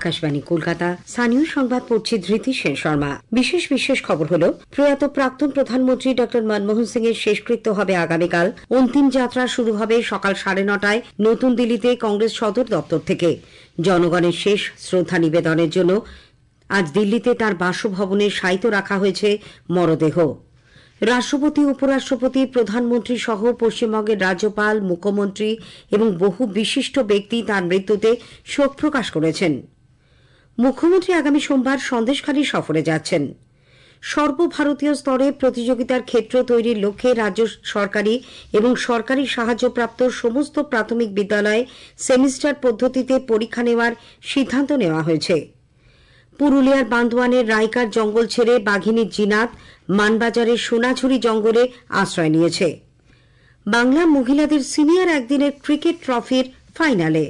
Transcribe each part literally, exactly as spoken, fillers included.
আকাশবাণী কলকাতা, স্থানীয় সংবাদ পড়ছি ধৃতি সেন শর্মা। বিশেষ বিশেষ খবর হলো, প্রয়াত প্রাক্তন প্রধানমন্ত্রী ডক্টর মনমোহন সিং এর শেষকৃত্য হবে আগামীকাল। অন্তিম যাত্রা শুরু হবে সকাল সাড়ে নটায় নতুন দিল্লিতে কংগ্রেস সদর দপ্তর থেকে। জনগণের শেষ শ্রদ্ধা নিবেদনের জন্য আজ দিল্লিতে তার বাসভবনে শায়িত রাখা হয়েছে মরদেহ। রাষ্ট্রপতি, উপরাষ্ট্রপতি, প্রধানমন্ত্রী সহ পশ্চিমবঙ্গের রাজ্যপাল, মুখ্যমন্ত্রী এবং বহু বিশিষ্ট ব্যক্তি তার মৃত্যুতে শোক প্রকাশ করেছেন। মুখ্যমন্ত্রী আগামী সোমবার সন্দেশখালী সফরে যাচ্ছেন। সর্বভারতীয় স্তরে প্রতিযোগিতার ক্ষেত্র তৈরির লক্ষ্যে রাজ্য সরকারি এবং সরকারি সাহায্যপ্রাপ্ত সমস্ত প্রাথমিক বিদ্যালয়ে সেমিস্টার পদ্ধতিতে পরীক্ষা নেওয়ার সিদ্ধান্ত নেওয়া হয়েছে। পুরুলিয়ার বান্দোয়ানের রাইকার জঙ্গল ছেড়ে বাঘিনীর জিনাত মানবাজারের সোনাঝুরি জঙ্গলে আশ্রয় নিয়েছে। বাংলা মহিলাদের সিনিয়র একদিনের ক্রিকেট ট্রফির ফাইনালে।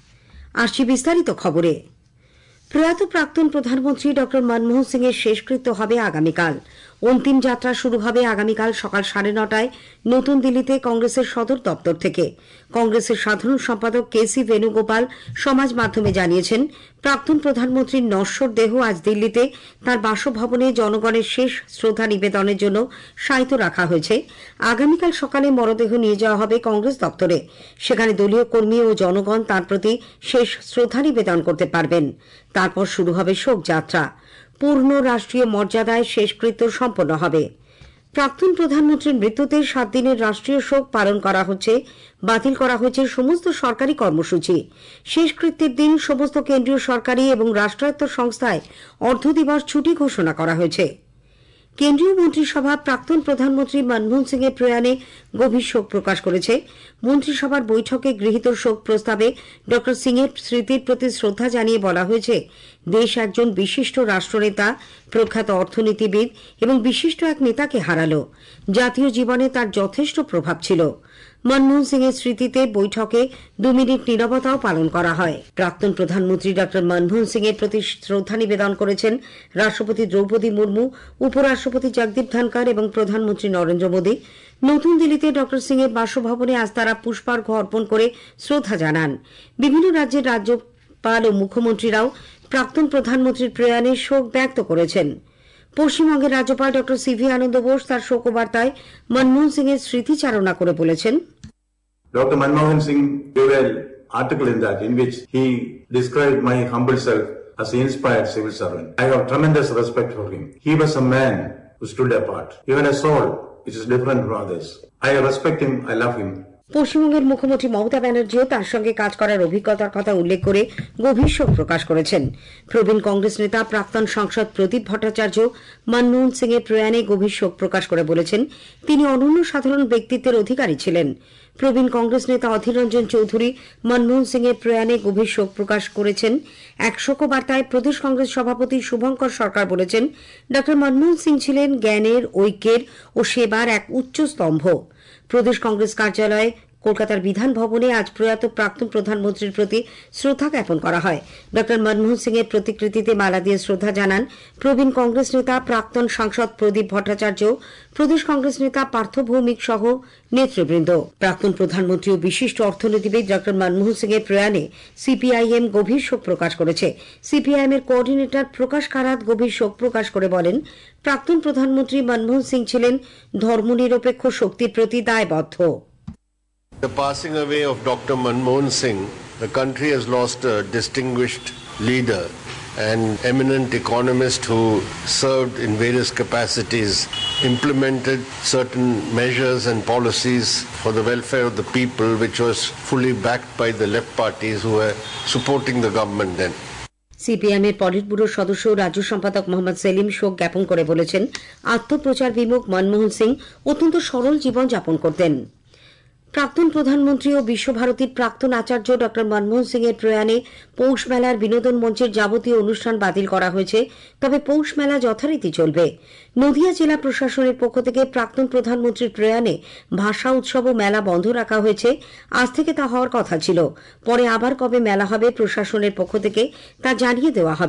আসছি বিস্তারিত খবরে। প্রয়াত প্রাক্তন প্রধানমন্ত্রী ডক্টর মনমোহন সিং এর শেষকৃত্য হবে আগামীকাল। অন্তিম যাত্রা শুরু হবে আগামীকাল সকাল সাড়ে নটায় নতুন দিল্লিতে কংগ্রেসের সদর দপ্তর থেকে। কংগ্রেসের সাধারণ সম্পাদক কে সি বেণুগোপাল সমাজ মাধ্যমে জানিয়েছেন, প্রাক্তন প্রধানমন্ত্রীর নশ্বর দেহ আজ দিল্লিতে তাঁর বাসভবনে জনগণের শেষ শ্রদ্ধা নিবেদনের জন্য শায়িত রাখা হয়েছে। আগামীকাল সকালে মরদেহ নিয়ে যাওয়া হবে কংগ্রেস দপ্তরে। সেখানে দলীয় কর্মী ও জনগণ তাঁর প্রতি শেষ শ্রদ্ধা নিবেদন করতে পারবেন। তারপর শুরু হবে শোকযাত্রা। পূর্ণ রাষ্ট্রীয় মর্যাদায় শেষকৃত্য সম্পন্ন হবে। প্রাক্তন প্রধানমন্ত্রীর মৃত্যুতে সাত দিনের রাষ্ট্রীয় শোক পালন করা হচ্ছে। বাতিল করা হয়েছে সমস্ত সরকারি কর্মসূচি। শেষকৃত্যের দিন সমস্ত কেন্দ্রীয় সরকারি এবং রাষ্ট্রায়ত্ত সংস্থায় অর্ধদিবস ছুটি ঘোষণা করা হয়েছে। কেন্দ্রীয় মন্ত্রিসভা প্রাক্তন প্রধানমন্ত্রী মনমোহন সিং এর প্রয়াণে গভীর শোক প্রকাশ করেছে। মন্ত্রিসভার বৈঠকে গৃহীত শোক প্রস্তাবে ড সিং এর স্মৃতির প্রতি শ্রদ্ধা জানিয়ে বলা হয়েছে, দেশ একজন বিশিষ্ট রাষ্ট্রনেতা, প্রখ্যাত অর্থনীতিবিদ এবং বিশিষ্ট এক নেতাকে হারালো। জাতীয় জীবনে তার যথেষ্ট প্রভাব ছিল। মনমোহন সিং এর স্মৃতিতে বৈঠকে দু মিনিট নীরবতাও পালন করা হয়। প্রাক্তন প্রধানমন্ত্রী ড মনমোহন সিং এর প্রতি শ্রদ্ধা নিবেদন করেছেন রাষ্ট্রপতি দ্রৌপদী মুর্মু, উপরাষ্ট্রপতি জগদীপ ধনকর এবং প্রধানমন্ত্রী নরেন্দ্র মোদী। নতুন দিল্লিতে ড সিং এর বাসভবনে আজ তারা পুষ্পার্ঘ্য অর্পণ করে শ্রদ্ধা জানান। বিভিন্ন রাজ্যের রাজ্যপাল ও মুখ্যমন্ত্রীরাও প্রাক্তন প্রধানমন্ত্রীর প্রয়াণে শোক ব্যক্ত করেছেন। পশ্চিমবঙ্গের রাজ্যপাল ড সি ভি আনন্দ বোস তার শোকবার্তায় মনমোহন সিং এর স্মৃতিচারণা করে বলেছেন, Doctor Manmohan Singh gave an article in that in which he described my humble self as an inspired civil servant. I have tremendous respect for him. He was a man who stood apart. He had a soul which is different from others. I respect him, I love him. পশ্চিমবঙ্গের মুখ্যমন্ত্রী মমতা ব্যানার্জিও তার সঙ্গে কাজ করার অভিজ্ঞতার কথা উল্লেখ করে গভীর শোক প্রকাশ করেছেন। প্রবীণ কংগ্রেস নেতা প্রাক্তন সাংসদ প্রদীপ ভট্টাচার্য মনমোহন সিং এর প্রয়াণে গভীর শোক প্রকাশ করে বলেছেন, তিনি অনন্য সাধারণ ব্যক্তিত্বের অধিকারী ছিলেন। প্রবীণ কংগ্রেস নেতা অধীর রঞ্জন চৌধুরী মনমোহন সিং এর প্রয়াণে গভীর শোক প্রকাশ করেছেন। এক শোকবার্তায় প্রদেশ কংগ্রেস সভাপতি শুভঙ্কর সরকার বলেছেন, ড মনমোহন সিং ছিলেন জ্ঞানের, ঐক্যের ও সেবার এক উচ্চ স্তম্ভ। প্রদেশ কংগ্রেস কার্যালয়ে কলকাতার বিধান ভবনে আজ প্রয়াত প্রাক্তন প্রধানমন্ত্রীর প্রতি শ্রদ্ধা জ্ঞাপন করা হয়। ড মনমোহন সিং এর প্রতিকৃতিতে মালা দিয়ে শ্রদ্ধা জানান প্রবীণ কংগ্রেস নেতা প্রাক্তন সাংসদ প্রদীপ ভট্টাচার্য, প্রদেশ কংগ্রেস নেতা পার্থ ভৌমিক সহ নেতৃবৃন্দ। প্রাক্তন প্রধানমন্ত্রী ও বিশিষ্ট অর্থনীতিবিদ ড মনমোহন সিং এর প্রয়াণে সিপিআইএম গভীর শোক প্রকাশ করেছে। সিপিআইএম এর কোঅর্ডিনেটর প্রকাশ কারাত গভীর শোক প্রকাশ করে বলেন, প্রাক্তন প্রধানমন্ত্রী মনমোহন সিং ছিলেন ধর্মনিরপেক্ষ শক্তির প্রতি দায়বদ্ধ। The passing away of Doctor Manmohan Singh, the country has lost a distinguished leader and eminent economist who served in various capacities, implemented certain measures and policies for the welfare of the people, which was fully backed by the left parties who were supporting the government then. CPM এর পলিট ব্যুরোর সদস্য রাজ্য সম্পাদক মোহাম্মদ সেলিম শোক জ্ঞাপন করে বলেছেন, আত্মপ্রচার বিমুখ মনমোহন সিং অত্যন্ত সরল জীবন যাপন করতেন। প্রাক্তন প্রধানমন্ত্রী ও বিশ্বভারতীর প্রাক্তন আচার্য ড মনমোহন সিং এর প্রয়াণে পৌষ মেলার বিনোদন মঞ্চের যাবতীয় অনুষ্ঠান বাতিল করা হয়েছে, তবে পৌষ মেলা যথারীতি চলবে। নদিয়া জেলা প্রশাসনের পক্ষ থেকে প্রাক্তন প্রধানমন্ত্রীর প্রয়াণে ভাষা উৎসব ও মেলা বন্ধ রাখা হয়েছে। আজ থেকে তা হওয়ার কথা ছিল, পরে আবার কবে মেলা হবে প্রশাসনের পক্ষ থেকে তা জানিয়ে দেওয়া হবে।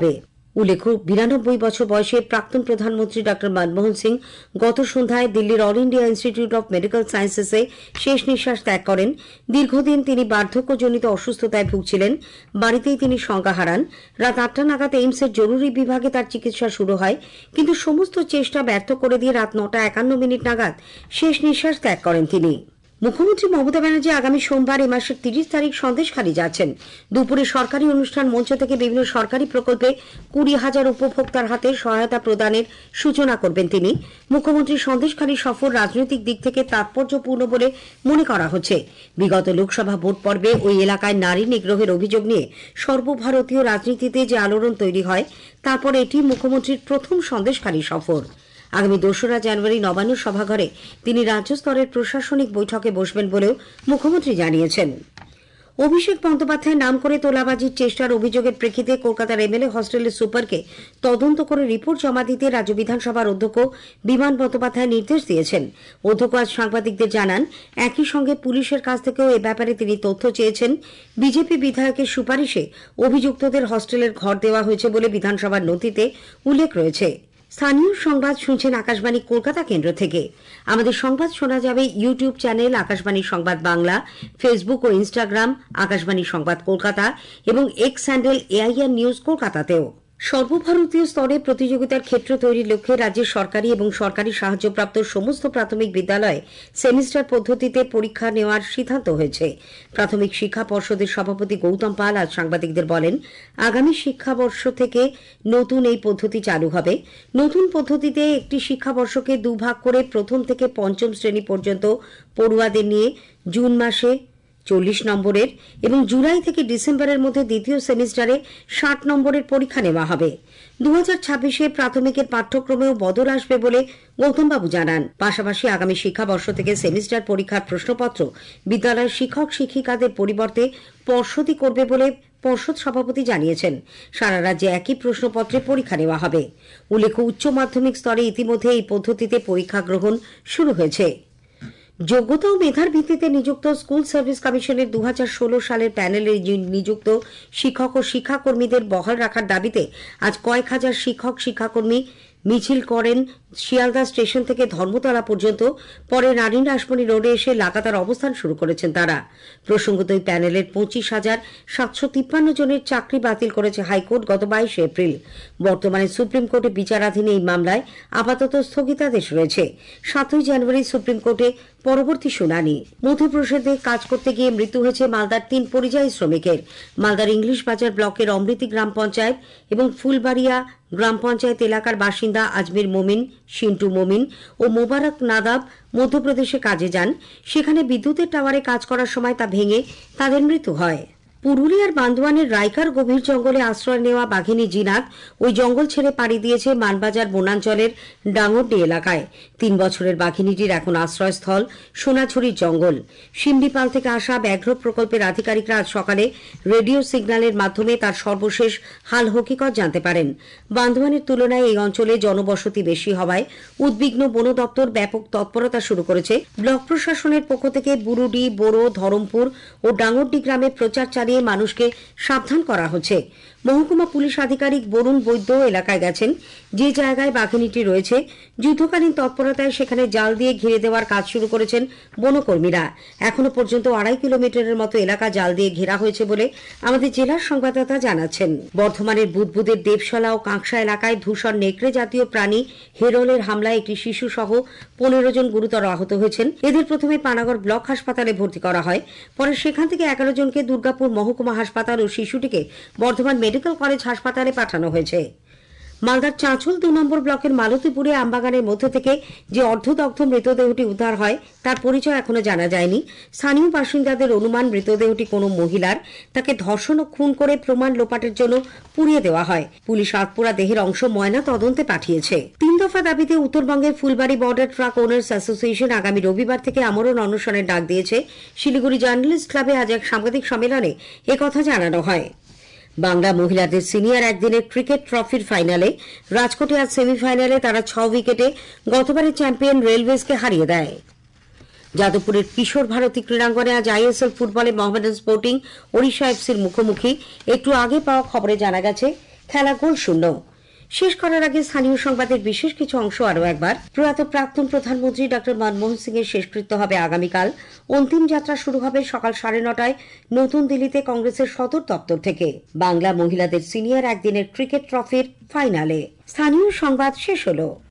উল্লেখ্য বিরানব্বই বছর বয়সে প্রাক্তন প্রধানমন্ত্রী ডক্টর মনমোহন সিং গত সন্ধ্যায় দিল্লির all India institute of medical সায়েন্সেসে শেষ নিঃশ্বাস ত্যাগ করেন। দীর্ঘদিন তিনি বার্ধক্যজনিত অসুস্থতায় ভুগছিলেন। বাড়িতেই তিনি সংজ্ঞা হারান। রাত আটটা নাগাদ এইমসের জরুরি বিভাগে তার চিকিৎসা শুরু হয়, কিন্তু সমস্ত চেষ্টা ব্যর্থ করে দিয়ে রাত নটা একান্ন মিনিট নাগাদ শেষ নিঃশ্বাস ত্যাগ করেন তিনি। মুখ্যমন্ত্রী মমতা ব্যানার্জি আগামী সোমবার এ মাসের তিরিশ তারিখ সন্দেশখালী যাচ্ছেন। দুপুরে সরকারি অনুষ্ঠান মঞ্চ থেকে বিভিন্ন সরকারি প্রকল্পে কুড়ি হাজার উপভোক্তার হাতে সহায়তা প্রদানের সূচনা করবেন তিনি। মুখ্যমন্ত্রীর সন্দেশখালী সফর রাজনৈতিক দিক থেকে তাৎপর্যপূর্ণ বলে মনে করা হচ্ছে। বিগত লোকসভা ভোট পর্বে ওই এলাকায় নারী নিগ্রহের অভিযোগ নিয়ে সর্বভারতীয় রাজনীতিতে যে আলোড়ন তৈরি হয়, তারপর এটি মুখ্যমন্ত্রীর প্রথম সন্দেশখালী সফর। আগামী দোসরা জানুয়ারি নবান্ন সভাঘরে তিনি রাজ্য স্তরের প্রশাসনিক বৈঠকে বসবেন বলেও মুখ্যমন্ত্রী জানিয়েছেন। অভিষেক বন্দ্যোপাধ্যায়ের নাম করে তোলাবাজির চেষ্টার অভিযোগের প্রেক্ষিতে কলকাতার এমএলএ হস্টেলের সুপারকে তদন্ত করে রিপোর্ট জমা দিতে রাজ্য বিধানসভার অধ্যক্ষ বিমান বন্দ্যোপাধ্যায় নির্দেশ দিয়েছেন। অধ্যক্ষ আজ সাংবাদিকদের জানান, একই সঙ্গে পুলিশের কাছ থেকেও এ ব্যাপারে তিনি তথ্য চেয়েছেন। বিজেপি বিধায়কের সুপারিশে অভিযুক্তদের হস্টেলের ঘর দেওয়া হয়েছে বলে বিধানসভার নথিতে উল্লেখ রয়েছে। স্থানীয় সংবাদ শুনছেন আকাশবাণী কলকাতা কেন্দ্র থেকে। আমাদের সংবাদ শোনা যাবে YouTube channel Akashvani Sangbad Bangla, Facebook ও ইনস্টাগ্রাম আকাশবাণী সংবাদ কলকাতা এবং এক্স হ্যান্ডেল এআইআর নিউজ কলকাতাতেও। সর্বভারতীয় স্তরে প্রতিযোগিতার ক্ষেত্র তৈরির লক্ষ্যে রাজ্যের সরকারি এবং সরকারি সাহায্যপ্রাপ্ত সমস্ত প্রাথমিক বিদ্যালয়ে সেমিস্টার পদ্ধতিতে পরীক্ষা নেওয়ার সিদ্ধান্ত হয়েছে। প্রাথমিক শিক্ষা পর্ষদের সভাপতি গৌতম পাল আজ সাংবাদিকদের বলেন, আগামী শিক্ষাবর্ষ থেকে নতুন এই পদ্ধতি চালু হবে। নতুন পদ্ধতিতে একটি শিক্ষাবর্ষকে দুভাগ করে প্রথম থেকে পঞ্চম শ্রেণী পর্যন্ত পড়ুয়াদের নিয়ে জুন মাসে চল্লিশ নম্বরের এবং জুলাই থেকে ডিসেম্বরের মধ্যে দ্বিতীয় সেমিস্টারে ষাট নম্বরের পরীক্ষা নেওয়া হবে। দু হাজার ছাব্বিশে প্রাথমিকের পাঠ্যক্রমেও বদল আসবে বলে গৌতমবাবু জানান। পাশাপাশি আগামী শিক্ষাবর্ষ থেকে সেমিস্টার পরীক্ষার প্রশ্নপত্র বিদ্যালয়ের শিক্ষক শিক্ষিকাদের পরিবর্তে পর্ষদই করবে বলে পর্ষদ সভাপতি জানিয়েছেন। সারা রাজ্যে একই প্রশ্নপত্রে পরীক্ষা নেওয়া হবে। উল্লেখ্য, উচ্চ মাধ্যমিক স্তরে ইতিমধ্যে এই পদ্ধতিতে পরীক্ষা গ্রহণ শুরু হয়েছে। যোগ্যতা ও মেধার ভিত্তিতে নিযুক্ত স্কুল সার্ভিস কমিশনের দু হাজার ষোলো সালের প্যানেলে নিযুক্ত শিক্ষক ও শিক্ষাকর্মীদের বহাল রাখার দাবিতে আজ কয়েক হাজার শিক্ষক শিক্ষাকর্মী মিছিল করেন শিয়ালদা স্টেশন থেকে ধর্মতলা পর্যন্ত। পরে নারিন রাসমণি রোডে এসে লাগাতার অবস্থান শুরু করেছেন তারা। প্রসঙ্গত এই প্যানেলের পঁচিশ হাজার সাতশো তিপ্পান্ন জনের চাকরি বাতিল করেছে হাইকোর্ট গত বাইশে এপ্রিল। বর্তমানে সুপ্রিম কোর্টে বিচারাধীন এই মামলায় আপাতত স্থগিতাদেশ রয়েছে। সাতই জানুয়ারি সুপ্রিম কোর্টে পরবর্তী শুনানি। মধ্যপ্রদেশে কাজ করতে গিয়ে মৃত্যু হয়েছে মালদার তিন পরিযায়ী শ্রমিকের। মালদার ইংলিশ বাজার ব্লকের অমৃতি গ্রাম পঞ্চায়েত এবং ফুলবাড়িয়া গ্রাম পঞ্চায়েত এলাকার বাসিন্দা আজমির মোমিন, সিন্টু মোমিন ও মোবারক নাদাব মধ্যপ্রদেশে কাজে যান। সেখানে বিদ্যুতের টাওয়ারে কাজ করার সময় তা ভেঙে তাদের মৃত্যু হয়। পুরুলিয়ার বান্দোয়ানের রাইকার গভীর জঙ্গলে আশ্রয় নেওয়া বাঘিনী জিনাত ওই জঙ্গল ছেড়ে পাড়ি দিয়েছে মানবাজার বনাঞ্চলের ডাঙ্গরডি এলাকায়। তিন বছরের বাঘিনীটির এখন আশ্রয়স্থল সোনাঝুরির জঙ্গল। শিমডিপাল থেকে আসা ব্যাঘ্র প্রকল্পের আধিকারিকরা আজ সকালে রেডিও সিগন্যালের মাধ্যমে তার সর্বশেষ হাল হকিকত জানতে পারেন। বান্দোয়ানের তুলনায় এই অঞ্চলে জনবসতি বেশি হওয়ায় উদ্বিগ্ন বন দপ্তর ব্যাপক তৎপরতা শুরু করেছে। ব্লক প্রশাসনের পক্ষ থেকে বুরুডি, বোরো, ধরমপুর ও ডাঙ্গরডি গ্রামে প্রচার চালিয়ে মানুষকে সাবধান করা হচ্ছে। মহকুমা পুলিশ আধিকারিক বরুণ বৈদ্য এলাকায় গেছেন। যে জায়গায় বাঘিনীটি রয়েছে, যুদ্ধকালীন তৎপরতায় সেখানে জাল দিয়ে ঘিরে দেওয়ার কাজ শুরু করেছেন বনকর্মীরা। এখনো পর্যন্ত আড়াই কিলোমিটারের মতো এলাকা জাল দিয়ে ঘেরা হয়েছে বলে আমাদের জেলার সংবাদদাতা জানাচ্ছেন। বর্ধমানের বুদবুদের দেবশালা ও কাঁকসা এলাকায় ধূসর নেকড়ে জাতীয় প্রাণী হেরলের হামলায় একটি শিশু সহ পনেরো জন গুরুতর আহত হয়েছেন। এদের প্রথমে পানাগড় ব্লক হাসপাতালে ভর্তি করা হয়। পরে সেখান থেকে এগারো জনকে দুর্গাপুর মহকুমা হাসপাতাল ও শিশুটিকে বর্ধমান মেডিকেল কলেজ হাসপাতালে পাঠানো হয়েছে। মালদার চাঁচল দু নম্বর ব্লকের মালতীপুরে আমবাগানের মধ্যে থেকে যে অর্ধদগ্ধ মৃতদেহটি উদ্ধার হয় তার পরিচয় এখনো জানা যায়নি। স্থানীয় বাসিন্দাদের অনুমান মৃতদেহটি কোনো মহিলার। তাকে ধর্ষণ ও খুন করে প্রমাণ লোপাটের জন্য পুড়িয়ে দেওয়া হয়। পুলিশ আতপুরা দেহের অংশ ময়না তদন্তে পাঠিয়েছে। তিন দফা দাবিতে উত্তরবঙ্গের Phulbari border truck owners association আগামী রবিবার থেকে আমরণ অনশনের ডাক দিয়েছে। শিলিগুড়ি জার্নালিস্ট ক্লাবে আজ এক সাংবাদিক সম্মেলনে একথা জানানো হয়। বাংলা মহিলাদের সিনিয়র একদিনের ক্রিকেট ট্রফির ফাইনালে রাজকোটে আজ সেমিফাইনালে তারা ছ উইকেটে গতবারের চ্যাম্পিয়ন রেলওয়েজকে হারিয়ে দেয়। যাদবপুরের কিশোর ভারতী ক্রীড়াঙ্গনে আজ আইএসএল ফুটবলে মোহামেডান স্পোর্টিং ওড়িশা এফসির মুখোমুখি। একটু আগে পাওয়া খবরে জানা গেছে খেলা গোল শূন্য। শেষ করার আগে স্থানীয় সংবাদের বিশেষ কিছু অংশ আরও একবার। প্রয়াত প্রাক্তন প্রধানমন্ত্রী ডক্টর মনমোহন সিং এর শেষকৃত্য হবে আগামীকাল। অন্তিম যাত্রা শুরু হবে সকাল সাড়ে নটায় নতুন দিল্লিতে কংগ্রেসের সদর দপ্তর থেকে। বাংলা মহিলাদের সিনিয়র একদিনের ক্রিকেট ট্রফির ফাইনালে। স্থানীয় সংবাদ শেষ হলো।